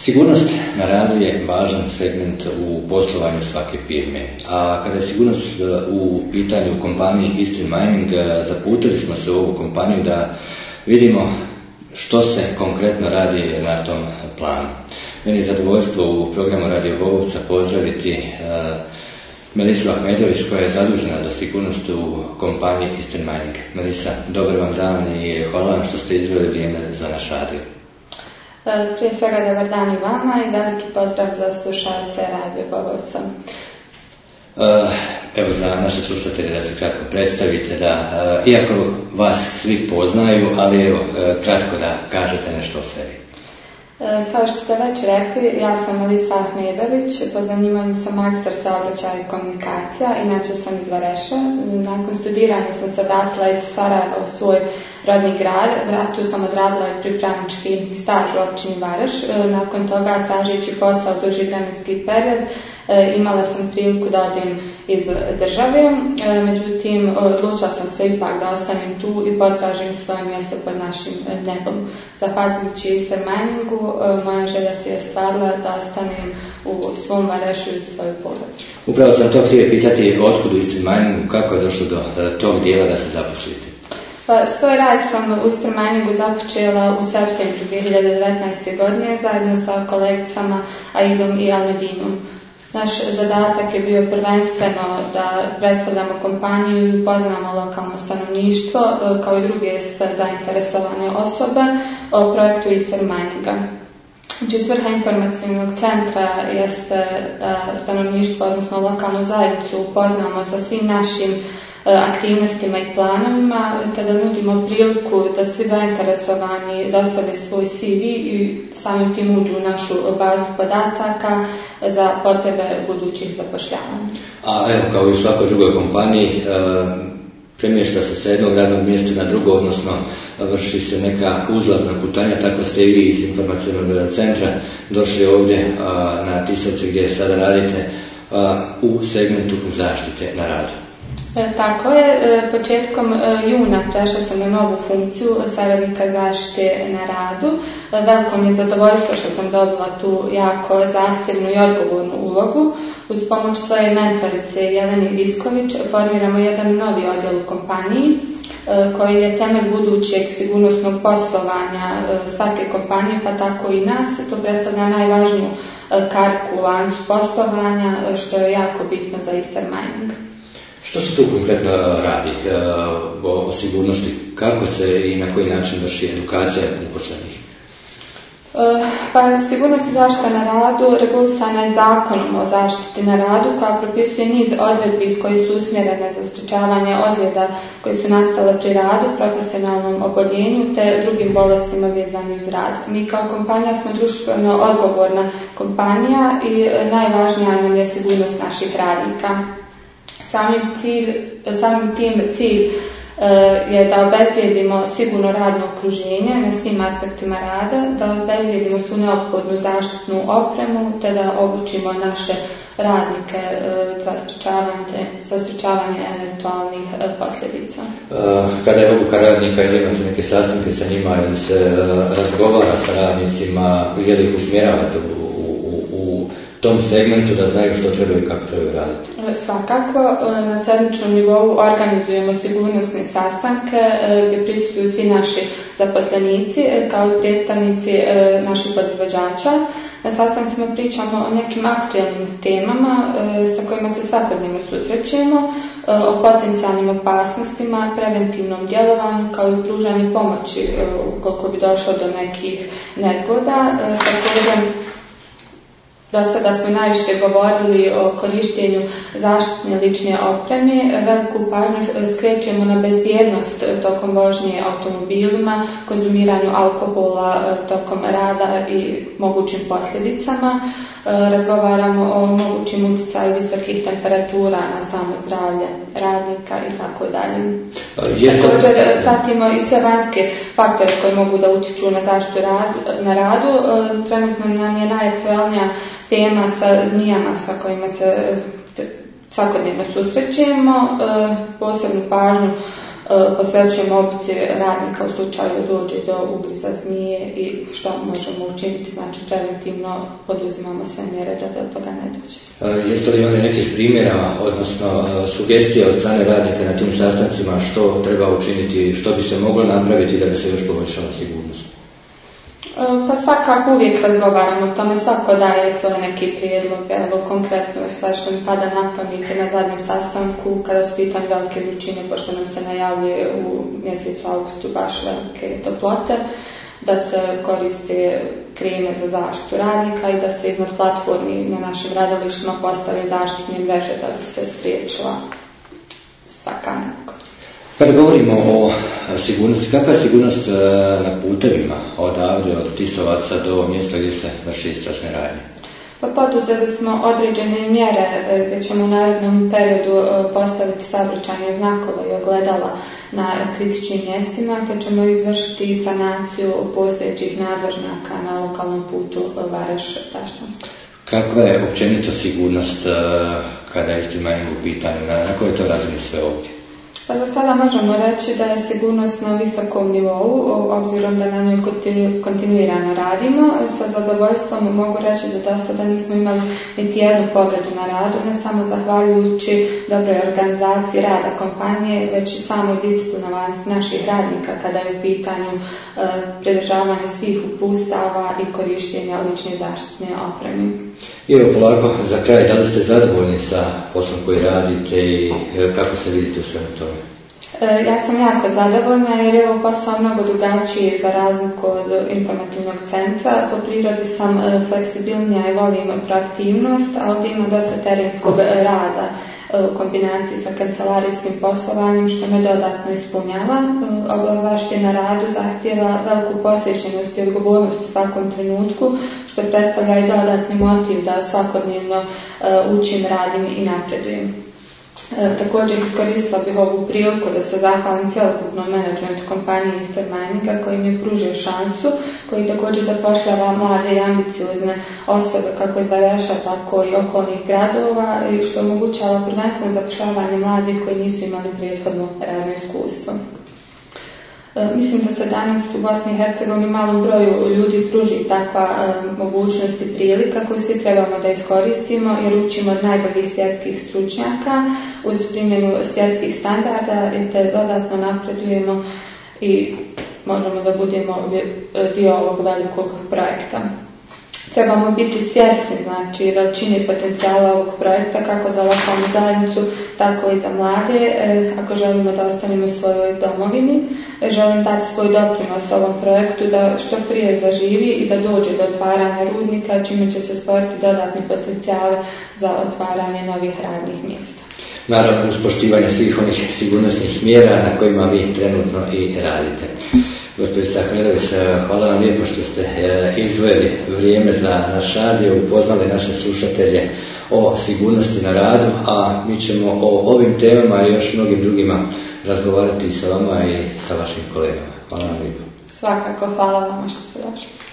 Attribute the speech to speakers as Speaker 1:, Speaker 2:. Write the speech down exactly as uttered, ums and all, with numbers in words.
Speaker 1: Sigurnost na radu je važan segment u poslovanju svake firme, a kada je sigurnost u pitanju kompaniji Eastern Mining, zaputili smo se u ovu kompaniju da vidimo što se konkretno radi na tom planu. Meni je zadovoljstvo u programu Radio Bobovca pozdraviti uh, Melisu Ahmedović koja je zadužena za sigurnost u kompaniji Eastern Mining. Melisa, dobar vam dan i hvala vam što ste izdvojili vrijeme za naš radio.
Speaker 2: Prije svega dobar dan i vama i veliki pozdrav za slušalce Radio Bobovca.
Speaker 1: Uh, evo za naše slušatelje da se kratko predstavite, da uh, iako vas svi poznaju, ali evo uh, kratko da kažete nešto o sebi.
Speaker 2: Kao što ste već rekli, ja sam Melisa Ahmedović, po zanimanju sam magistar saobraćaja i komunikacija, inače sam iz Vareša. Nakon studiranja sam se vratila iz Sarajeva u svoj rodni grad, tu sam odradila i pripravnički staž u općini Vareš. Nakon toga, tražeći posao duži vremenski period, imala sam priliku da odim iz države, međutim odlučila sam se ipak da ostanem tu i potražim svoje mjesto pod našim nebom. Zahvaljujući Eastern Miningu, moja želja se je stvarila da ostanem u svom Varešu iz svoju porodicu.
Speaker 1: Upravo sam to htio pitati, otkud u Eastern Miningu, kako je došlo do tog dijela da se zaposlite?
Speaker 2: Pa, svoj rad sam u Eastern Miningu započela u septembru dvije hiljade devetnaeste. godine zajedno sa kolegicama Aidom i Almedinom. Naš zadatak je bio prvenstveno da predstavljamo kompaniju i upoznamo lokalno stanovništvo kao i druge sve zainteresovane osobe o projektu Eastern Mininga. Znači, svrha informacijnog centra jeste da stanovništvo, odnosno lokalnu zajednicu, upoznamo sa svim našim aktivnostima i planovima, te da nudimo priliku da svi zainteresovani dostave svoj C V i samim tim uđu u našu bazu podataka za potrebe budućih zapošljavanja.
Speaker 1: A evo, kao i u svakoj drugoj kompaniji, premješta se sa jednog radnog mjesta na drugo, odnosno vrši se neka uzlazna putanja, tako ste i vi iz informacijnog centra došli ovdje na Tisovce gdje sada radite u segmentu zaštite na radu.
Speaker 2: Tako je, početkom juna prešla sam na novu funkciju savjetnika zaštite na radu. Veliko mi je zadovoljstvo što sam dobila tu jako zahtjevnu i odgovornu ulogu. Uz pomoć svoje mentorice Jelene Visković formiramo jedan novi odjel u kompaniji koji je temelj budućeg sigurnosnog poslovanja svake kompanije, pa tako i nas. To predstavlja najvažniju kariku u lancu poslovanja, što je jako bitno za Eastern Mining.
Speaker 1: Što se tu konkretno radi o sigurnosti? Kako se i na koji način vrši edukacija uposlenih?
Speaker 2: Pa, sigurnost i zaštita na radu regulisana je zakonom o zaštiti na radu koja propisuje niz odredbi koji su usmjerene za sprečavanje ozljeda koji su nastale pri radu, profesionalnom oboljenju te drugim bolestima vezanim uz rad. Mi kao kompanija smo društveno odgovorna kompanija i najvažnija nam je sigurnost naših radnika. Samim, cilj, samim tim cilj e, je da obezbijedimo sigurno radno okruženje na svim aspektima rada, da obezbijedimo svu neophodnu zaštitnu opremu, te da obučimo naše radnike e, za sprečavanje, za sprečavanje eventualnih e, posljedica.
Speaker 1: Kada je obuka radnika, ili imate neke sastanke sa njima, ili se e, razgovara sa radnicima, je li ih usmjeravate u tom segmentu da znaju što trebaju i kako trebaju raditi?
Speaker 2: Svakako, na sedmičnom nivou organizujemo sigurnosne sastanke gdje prisustvuju svi naši zaposlenici kao i predstavnici naših podizvođača. Na sastancima pričamo o nekim aktualnim temama sa kojima se svakodnevno susrećemo, o potencijalnim opasnostima, preventivnom djelovanju kao i pružanju pomoći ukoliko bi došlo do nekih nezgoda. Također, do sada smo najviše govorili o korištenju zaštitne lične opreme. Veliku pažnju skrećemo na bezbjednost tokom vožnje automobilima, konzumiranju alkohola tokom rada i mogućim posljedicama. Razgovaramo o mogućim utjecaju visokih temperatura na samo zdravlje radnika i tako dalje. Također pratimo i sve vanjske faktore koji mogu da utječu na zaštitu na radu. Trenutno nam je najaktualnija tema sa zmijama sa kojima se svakodnevno susrećemo. Posebnu pažnju posvećujemo obuci radnika u slučaju da dođe do ugriza zmije i što možemo učiniti, znači preventivno poduzimamo sve mjere da do toga ne dođe.
Speaker 1: Jeste li imali nekih primjera, odnosno sugestija od strane radnika na tim sastancima što treba učiniti, što bi se moglo napraviti da bi se još poboljšala sigurnost?
Speaker 2: Pa svakako uvijek razgovaramo o tome, svako daje svoje neki prijedlog. Evo konkretno sad što mi pada na pamet na zadnjem sastanku kada su pitanje velike vrućine, pošto nam se najavljuje u mjesecu augustu baš velike toplote, da se koriste kreme za zaštitu radnika i da se iznad platformi na našim radilištima postave zaštitne mreže da bi se spriječila svaka nepogoda.
Speaker 1: Kada govorimo o sigurnosti, kakva je sigurnost na putevima odavde, od Tisovaca do mjesta gdje se vrši istražne radnje?
Speaker 2: Pa poduzeli smo određene mjere gdje ćemo u narednom periodu postaviti saobraćajne znakove i ogledala na kritičnim mjestima, te ćemo izvršiti sanaciju postojećih nadvožnjaka na lokalnom putu Vareš-Taštansko.
Speaker 1: Kakva je općenito sigurnost kada je Istri Mining u pitanju? Na kojoj to razini sve ovdje?
Speaker 2: Pa za sada možemo reći da je sigurnost na visokom nivou, obzirom da na njoj kontinuirano radimo. Sa zadovoljstvom mogu reći da do sada nismo imali niti jednu povredu na radu, ne samo zahvaljujući dobroj organizaciji rada kompanije, već i samoj disciplinovanosti naših radnika kada je u pitanju e, pridržavanje svih upustava i korištenja lične zaštitne opreme.
Speaker 1: I evo polako za kraj, da li ste zadovoljni sa poslom koji radite i kako se vidite u svemu tome?
Speaker 2: E, ja sam jako zadovoljna jer je ovo posao mnogo drugačiji za razliku od informativnog centra. Po prirodi sam e, fleksibilnija i volim proaktivnost, a ovdje ima dosta terenskog rada u kombinaciji sa kancelarijskim poslovanjem što me dodatno ispunjava. Oblast zaštite na radu zahtijeva veliku posvećenost i odgovornost u svakom trenutku, što predstavlja i dodatni motiv da svakodnevno učim, radim i napredujem. E, također iskoristila bih ovu priliku da se zahvalim cjelokupnom menadžmentu kompanije Istri Mininga koji mi je pružio šansu, koji također zapošljava mlade i ambiciozne osobe kako iz Vareša, tako i okolnih gradova i što omogućava prvenstveno zapošljavanje mladih koji nisu imali prethodno radno iskustvo. E, mislim da se danas u Bosni i Hercegovini malom broju ljudi pruži takva e, mogućnost i prilika koju svi trebamo da iskoristimo jer učimo od najboljih svjetskih stručnjaka uz primjenu svjetskih standarda i te dodatno napredujemo i možemo da budemo dio ovog velikog projekta. Trebamo biti svjesni znači veličine potencijala ovog projekta kako za lokalnu zajednicu, tako i za mlade. E, ako želimo da ostanemo u svojoj domovini, e, želim dati svoj doprinos ovom projektu da što prije zaživi i da dođe do otvaranja rudnika, čime će se stvoriti dodatni potencijal za otvaranje novih radnih mjesta.
Speaker 1: Naravno, uz poštivanje svih onih sigurnosnih mjera na kojima vi trenutno i radite. Gospodin Sahmerović, hvala vam lijepo što ste izdvojili vrijeme za naš radio, upoznali naše slušatelje o sigurnosti na radu, a mi ćemo o ovim temama i još mnogim drugima razgovarati sa vama i sa vašim kolegama. Hvala vam lijepo.
Speaker 2: Svakako, hvala vam što ste došli.